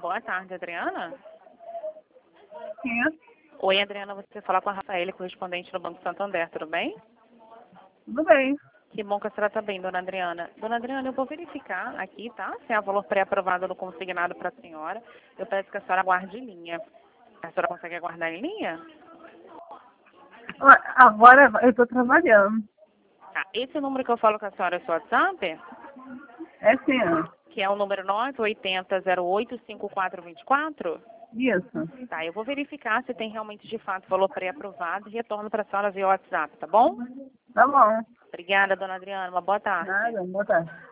Boa tarde, Adriana. Quem é? Oi, Adriana, você fala com a Rafaela, correspondente do Banco Santander, tudo bem? Tudo bem. Que bom que a senhora está bem, dona Adriana. Dona Adriana, eu vou verificar aqui, tá? Se há valor pré-aprovado no consignado para a senhora. Eu peço que a senhora aguarde em linha. A senhora consegue aguardar em linha? Agora eu estou trabalhando. Tá. Esse número que eu falo com a senhora é seu WhatsApp? É sim. Que é o número 980085424? Isso. Tá, eu vou verificar se tem realmente de fato valor pré-aprovado e retorno para a senhora via WhatsApp, tá bom? Tá bom. Obrigada, dona Adriana. Uma boa tarde. Nada, boa tarde.